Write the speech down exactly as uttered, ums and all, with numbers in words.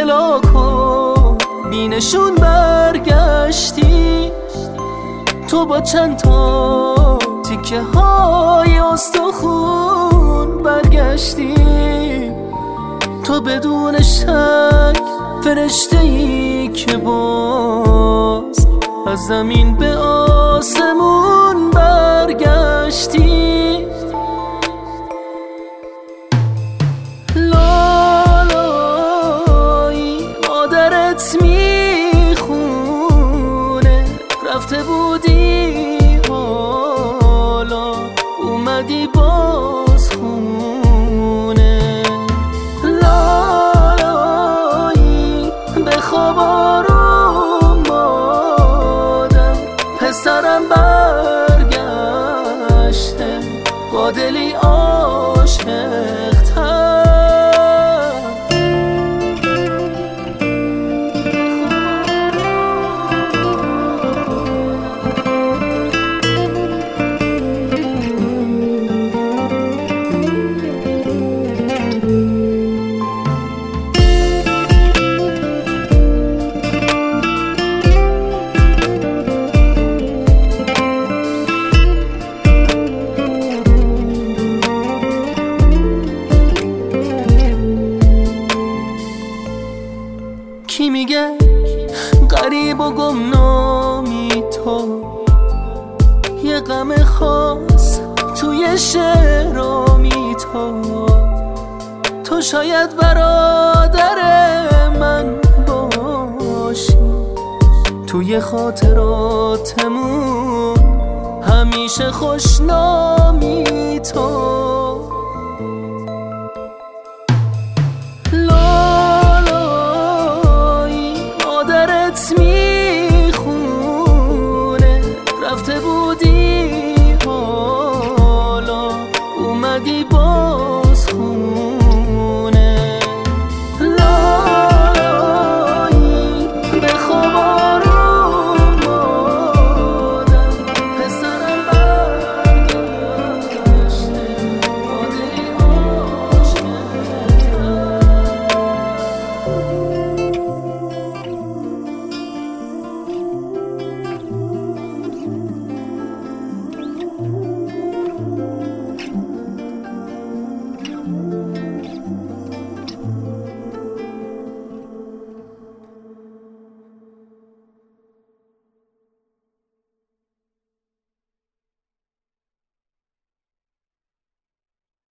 ولو کن بینشون برگشتی، تو با چند تا تیکه های استخون برگشتی، تو بدون شک فرشته ای که باز از زمین به آسمون برگشتی. لالایی مادرت میخونه رفته بودی حالا اومدی باز خونه. لالایی به خواب آروم مادم پسرم برگشته با دلی عاشق‌تر. کی میگه غریب و گمنامی تو، یه غم خاص توی شعرامی تو، تو شاید برادر من باشی، توی خاطراتمون همیشه خوشنامی تو.